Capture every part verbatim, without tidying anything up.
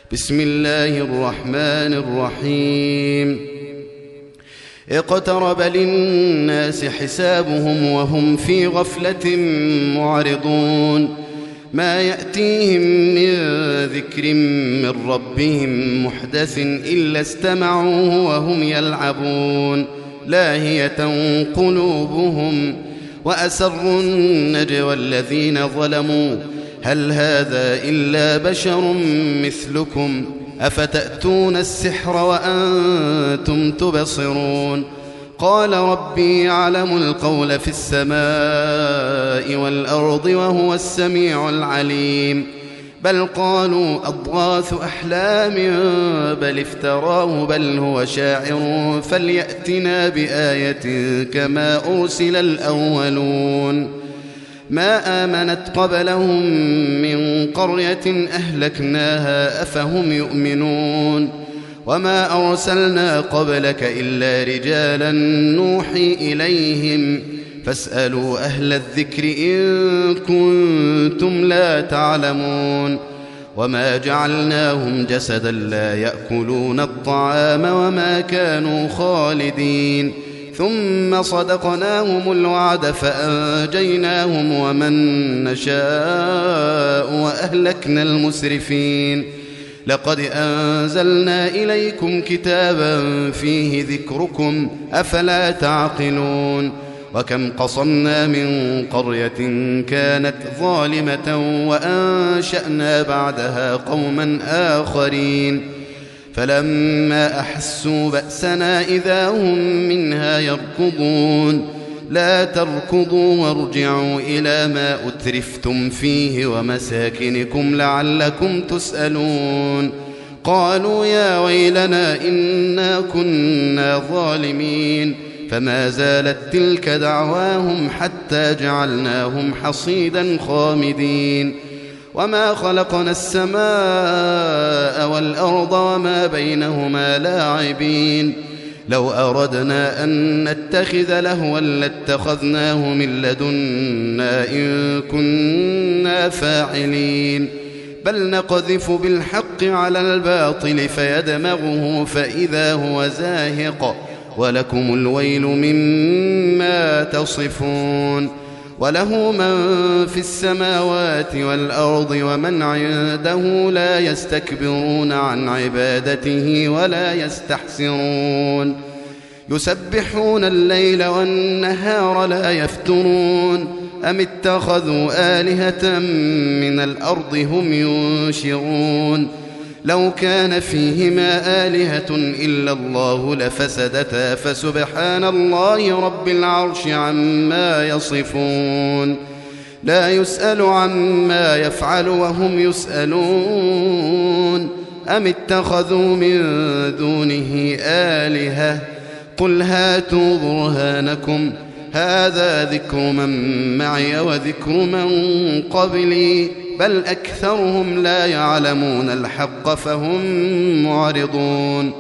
بسم الله الرحمن الرحيم اقترب للناس حسابهم وهم في غفلة معرضون ما يأتيهم من ذكر من ربهم محدث إلا استمعوه وهم يلعبون لاهية قلوبهم وأسروا النجوى الذين ظلموا هل هذا إلا بشر مثلكم أفتأتون السحر وأنتم تبصرون قال ربي يعلم القول في السماء والأرض وهو السميع العليم بل قالوا أضغاث أحلام بل افتراه بل هو شاعر فليأتنا بآية كما أرسل الأولون ما آمنت قبلهم من قرية أهلكناها أفهم يؤمنون وما أرسلنا قبلك إلا رجالا نوحي إليهم فاسألوا أهل الذكر إن كنتم لا تعلمون وما جعلناهم جسدا لا يأكلون الطعام وما كانوا خالدين ثم صدقناهم الوعد فأنجيناهم ومن نشاء وأهلكنا المسرفين لقد أنزلنا إليكم كتابا فيه ذكركم أفلا تعقلون وكم قصمنا من قرية كانت ظالمة وأنشأنا بعدها قوما آخرين فلما أحسوا بأسنا إذا هم منها يركضون لا تركضوا وارجعوا إلى ما أترفتم فيه ومساكنكم لعلكم تسألون قالوا يا ويلنا إنا كنا ظالمين فما زالت تلك دعواهم حتى جعلناهم حصيدا خامدين وما خلقنا السماء والأرض وما بينهما لاعبين لو أردنا أن نتخذ لهوا لاتخذناه من لدنا إن كنا فاعلين بل نقذف بالحق على الباطل فيدمغه فإذا هو زاهق ولكم الويل مما تصفون وله من في السماوات والأرض ومن عنده لا يستكبرون عن عبادته ولا يستحسرون يسبحون الليل والنهار لا يفترون أم اتخذوا آلهة من الأرض هم ينشرون لو كان فيهما آلهة إلا الله لفسدتا فسبحان الله رب العرش عما يصفون لا يسأل عما يفعل وهم يسألون أم اتخذوا من دونه آلهة قل هاتوا برهانكم هذا ذكر من معي وذكر من قبلي بل أكثرهم لا يعلمون الحق فهم معرضون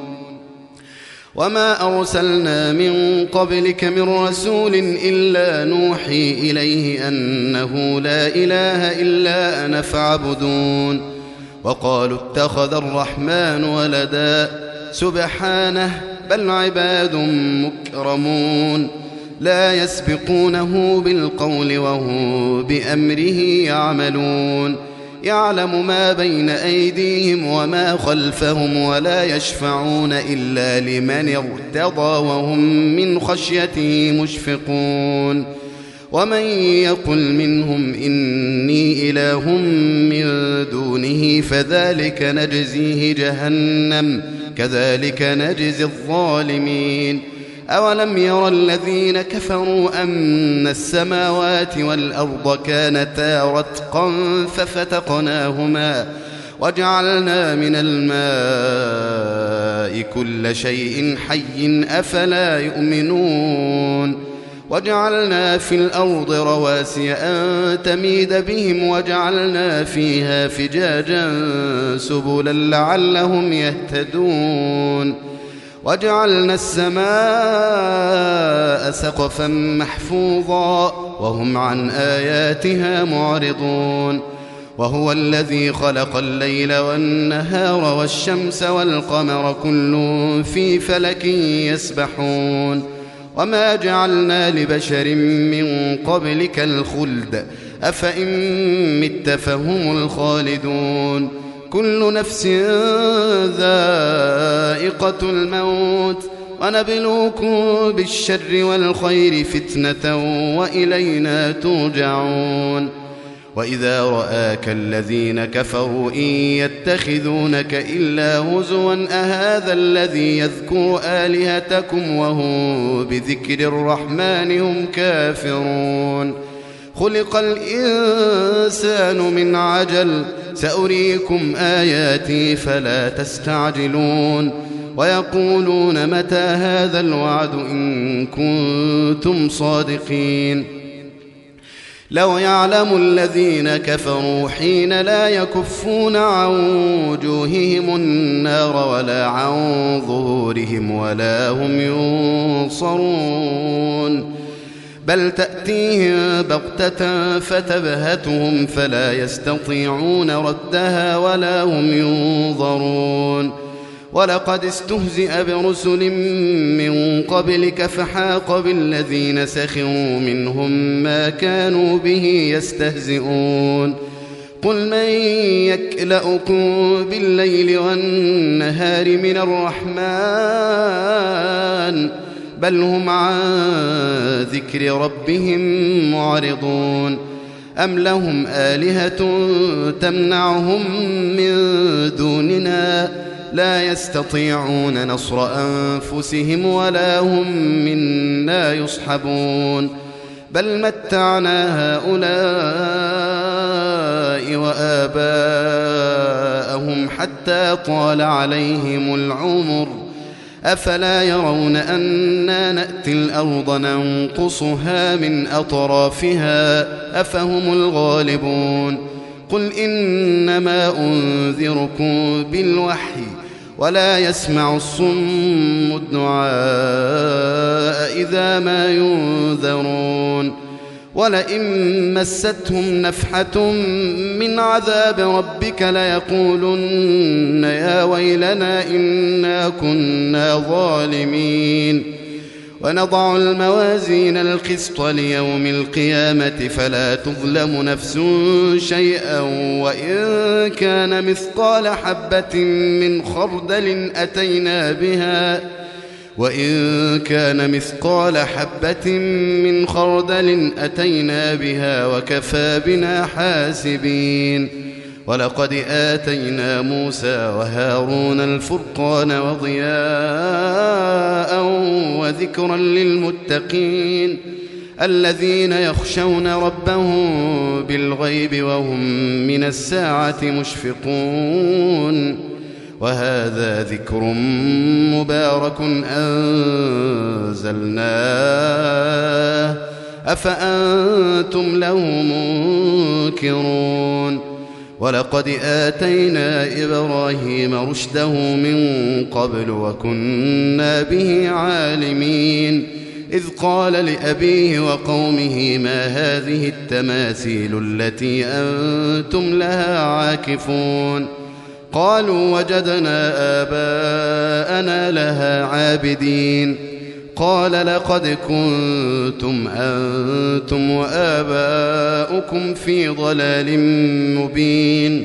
وما أرسلنا من قبلك من رسول إلا نوحي إليه أنه لا إله إلا أنا فاعبدون وقالوا اتخذ الرحمن ولدا سبحانه بل عباد مكرمون لا يسبقونه بالقول وهم بأمره يعملون يعلم ما بين أيديهم وما خلفهم ولا يشفعون إلا لمن ارتضى وهم من خشيته مشفقون ومن يقل منهم إني إله من دونه فذلك نجزيه جهنم كذلك نجزي الظالمين أولم ير الذين كفروا أن السماوات والأرض كانتا رتقا ففتقناهما وجعلنا من الماء كل شيء حي أفلا يؤمنون وجعلنا في الأرض رواسي أن تميد بهم وجعلنا فيها فجاجا سبلا لعلهم يهتدون وجعلنا السماء سقفا محفوظا وهم عن آياتها معرضون وهو الذي خلق الليل والنهار والشمس والقمر كل في فلك يسبحون وما جعلنا لبشر من قبلك الخلد أفإن مت فهم الخالدون كل نفس ذائقة الموت ونبلوكم بالشر والخير فتنة وإلينا ترجعون وإذا رآك الذين كفروا إن يتخذونك إلا هزوا أهذا الذي يذكر آلهتكم وهم بذكر الرحمن هم كافرون خلق الإنسان من عجل سأريكم آياتي فلا تستعجلون ويقولون متى هذا الوعد إن كنتم صادقين لو يعلم الذين كفروا حين لا يكفون عن وجوههم النار ولا عن ظهورهم ولا هم ينصرون بل تأتيهم بغتة فتبهتهم فلا يستطيعون ردها ولا هم ينظرون ولقد استهزئ برسل من قبلك فحاق بالذين سخروا منهم ما كانوا به يستهزئون قل من يكلؤكم بالليل والنهار من الرحمن بل هم عن ذكر ربهم معرضون أم لهم آلهة تمنعهم من دوننا لا يستطيعون نصر أنفسهم ولا هم منا يصحبون بل متعنا هؤلاء وآباءهم حتى طال عليهم العمر أفلا يرون أنا نأتي الأرض ننقصها من أطرافها أفهم الغالبون قل إنما أنذركم بالوحي ولا يسمع الصم الدعاء إذا ما ينذرون ولئن مستهم نفحة من عذاب ربك ليقولن يا ويلنا إنا كنا ظالمين ونضع الموازين القسط ليوم القيامة فلا تظلم نفس شيئا وإن كان مثقال حبة من خردل أتينا بها وإن كان مثقال حبة من خردل أتينا بها وكفى بنا حاسبين ولقد آتينا موسى وهارون الفرقان وضياء وذكرا للمتقين الذين يخشون ربهم بالغيب وهم من الساعة مشفقون وهذا ذكر مبارك أنزلناه أفأنتم له منكرون ولقد آتينا إبراهيم رشده من قبل وكنا به عالمين إذ قال لأبيه وقومه ما هذه التماثيل التي أنتم لها عاكفون قالوا وجدنا آباءنا لها عابدين قال لقد كنتم أنتم وآباؤكم في ضلال مبين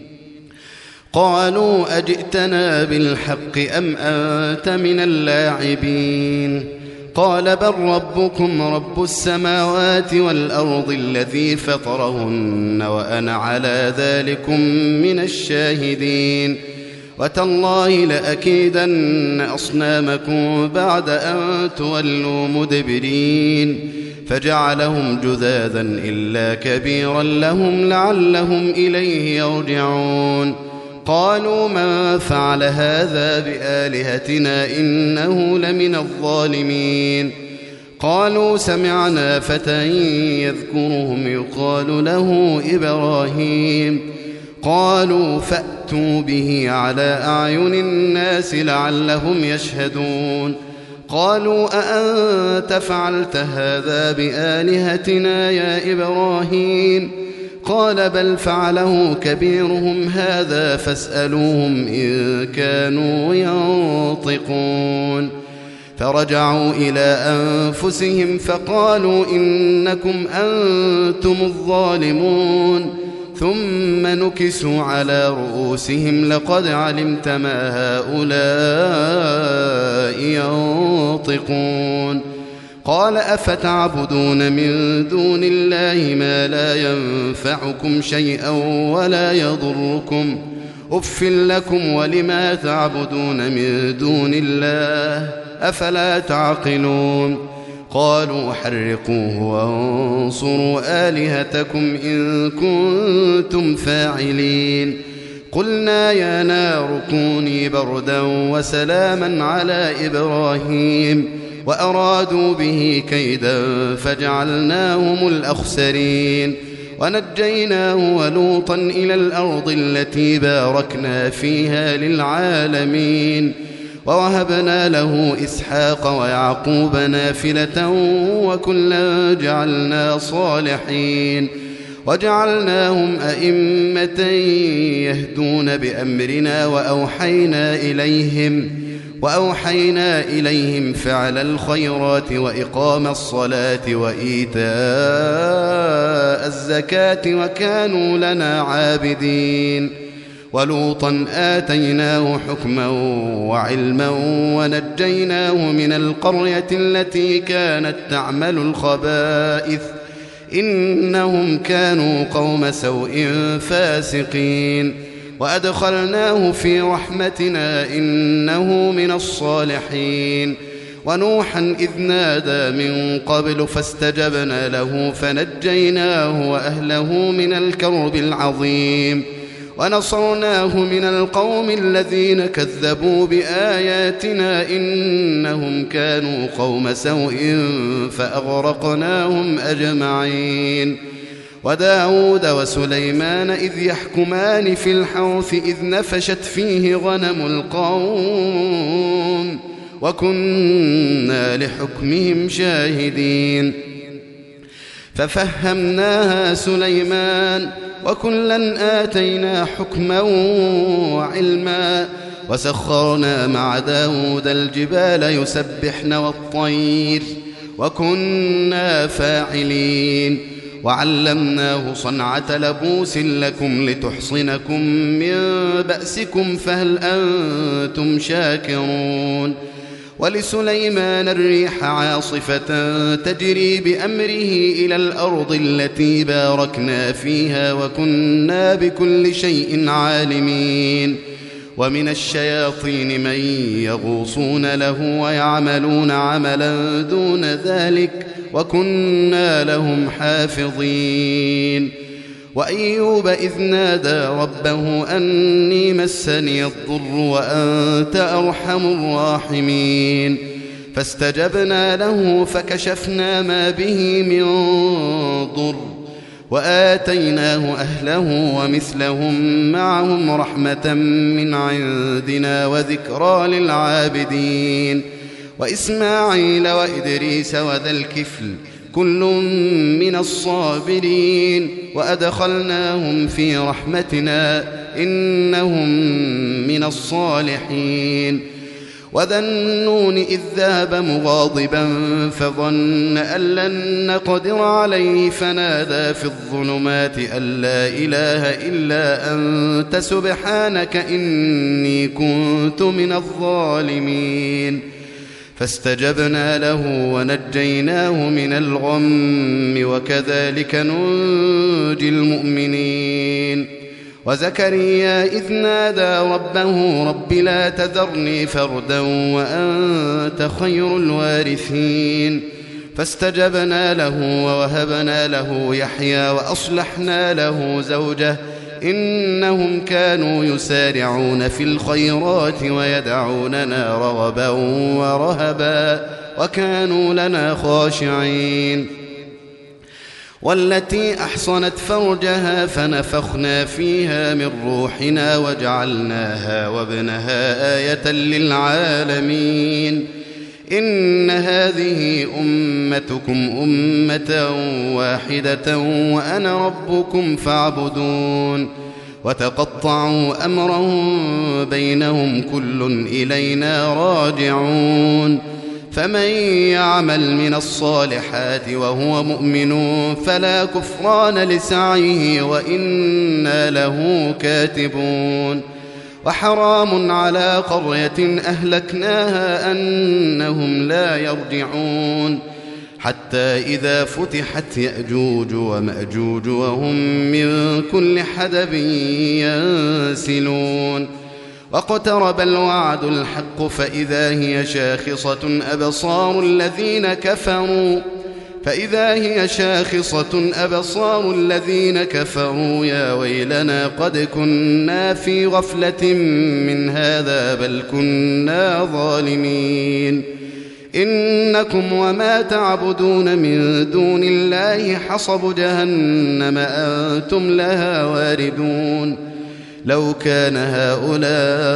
قالوا أجئتنا بالحق أم أنت من اللاعبين قال بل ربكم رب السماوات والأرض الذي فطرهن وأنا على ذلكم من الشاهدين وتالله لأكيدن أصنامكم بعد أن تولوا مدبرين فجعلهم جذاذا إلا كبيرا لهم لعلهم إليه يرجعون قالوا من فعل هذا بآلهتنا إنه لمن الظالمين قالوا سمعنا فتى يذكرهم يقال له إبراهيم قالوا فأتوا به على أعين الناس لعلهم يشهدون قالوا أأنت فعلت هذا بآلهتنا يا إبراهيم قال بل فعله كبيرهم هذا فاسألوهم إن كانوا ينطقون فرجعوا إلى أنفسهم فقالوا إنكم أنتم الظالمون ثم نكسوا على رؤوسهم لقد علمت ما هؤلاء ينطقون قال أفتعبدون من دون الله ما لا ينفعكم شيئا ولا يضركم أف لكم ولما تعبدون من دون الله أفلا تعقلون قالوا حرقوه وانصروا آلهتكم إن كنتم فاعلين قلنا يا نار كوني بردا وسلاما على إبراهيم وأرادوا به كيدا فجعلناهم الأخسرين ونجيناه ولوطا إلى الأرض التي باركنا فيها للعالمين ووهبنا له إسحاق ويعقوب نافلة وكلا جعلنا صالحين وجعلناهم أئمة يهدون بأمرنا وأوحينا إليهم وأوحينا إليهم فعل الخيرات وإقام الصلاة وإيتاء الزكاة وكانوا لنا عابدين ولوطا آتيناه حكما وعلما ونجيناه من القرية التي كانت تعمل الخبائث إنهم كانوا قوم سوء فاسقين وأدخلناه في رحمتنا إنه من الصالحين ونوحا إذ نادى من قبل فاستجبنا له فنجيناه وأهله من الكرب العظيم ونصرناه من القوم الذين كذبوا بآياتنا إنهم كانوا قوم سوء فأغرقناهم أجمعين وداود وسليمان إذ يحكمان في الحرث إذ نفشت فيه غنم القوم وكنا لحكمهم شاهدين ففهمناها سليمان وكلا آتينا حكما وعلما وسخرنا مع داود الجبال يسبحن والطير وكنا فاعلين وعلمناه صنعة لبوس لكم لتحصنكم من بأسكم فهل أنتم شاكرون ولسليمان الريح عاصفة تجري بأمره إلى الأرض التي باركنا فيها وكنا بكل شيء عالمين ومن الشياطين من يغوصون له ويعملون عملا دون ذلك وكنا لهم حافظين وأيوب إذ نادى ربه أني مسني الضر وأنت أرحم الراحمين فاستجبنا له فكشفنا ما به من ضر وآتيناه أهله ومثلهم معهم رحمة من عندنا وذكرى للعابدين وإسماعيل وإدريس وذا الكفل كل من الصابرين وأدخلناهم في رحمتنا إنهم من الصالحين وذا النون إذ ذهب مغاضبا فظن أن لن نقدر عليه فنادى في الظلمات أن لا إله إلا أنت سبحانك إني كنت من الظالمين فاستجبنا له ونجيناه من الغم وكذلك ننجي المؤمنين وزكريا إذ نادى ربه رب لا تذرني فردا وأنت خير الوارثين فاستجبنا له ووهبنا له يحيى وأصلحنا له زوجه إنهم كانوا يسارعون في الخيرات ويدعوننا رغبا ورهبا وكانوا لنا خاشعين والتي أحصنت فرجها فنفخنا فيها من روحنا وجعلناها وابنها آية للعالمين إن هذه أمتكم أمة واحدة وأنا ربكم فاعبدون وتقطعوا أمرهم بينهم كل إلينا راجعون فمن يعمل من الصالحات وهو مؤمن فلا كفران لسعيه وإنا له كاتبون وحرام على قرية أهلكناها أنهم لا يرجعون حتى إذا فتحت يأجوج ومأجوج وهم من كل حدب ينسلون واقترب الوعد الحق فإذا هي شاخصة أبصار الذين كفروا فإذا هي شاخصة أبصار الذين كفروا يا ويلنا قد كنا في غفلة من هذا بل كنا ظالمين إنكم وما تعبدون من دون الله حصب جهنم أنتم لها واردون لو كان هؤلاء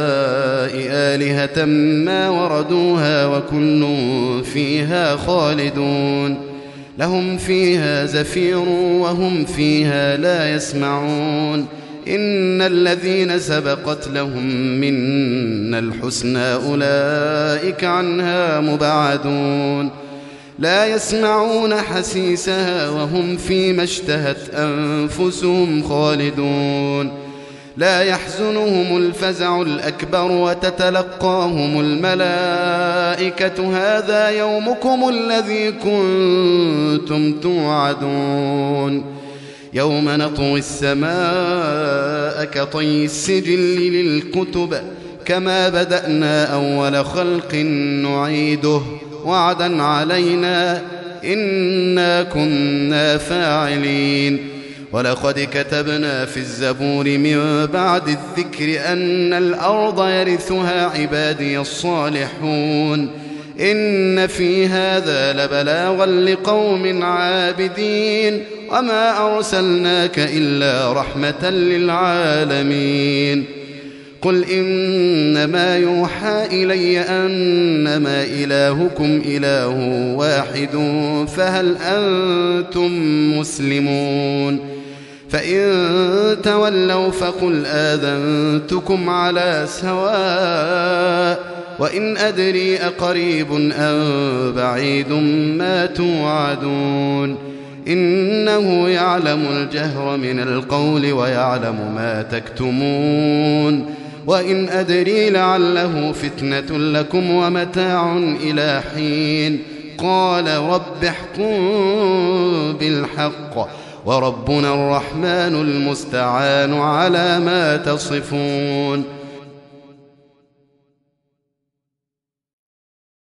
آلهة ما وردوها وكل فيها خالدون لهم فيها زفير وهم فيها لا يسمعون إن الذين سبقت لهم منا الحسنى أولئك عنها مبعدون لا يسمعون حسيسها وهم فيما اشتهت أنفسهم خالدون لا يحزنهم الفزع الأكبر وتتلقاهم الملائكة هذا يومكم الذي كنتم توعدون يوم نطوي السماء كطي السجل للكتب كما بدأنا أول خلق نعيده وعدا علينا إنا كنا فاعلين ولقد كتبنا في الزبور من بعد الذكر أن الأرض يرثها عبادي الصالحون إن في هذا لبلاغا لقوم عابدين وما أرسلناك إلا رحمة للعالمين قل إنما يوحى إلي أنما إلهكم إله واحد فهل أنتم مسلمون فإن تولوا فقل آذنتكم على سواء وإن أدري أقريب أم بعيد ما توعدون إنه يعلم الجهر من القول ويعلم ما تكتمون وإن أدري لعله فتنة لكم ومتاع إلى حين قال رب احكم بالحق وربنا الرحمن المستعان على ما تصفون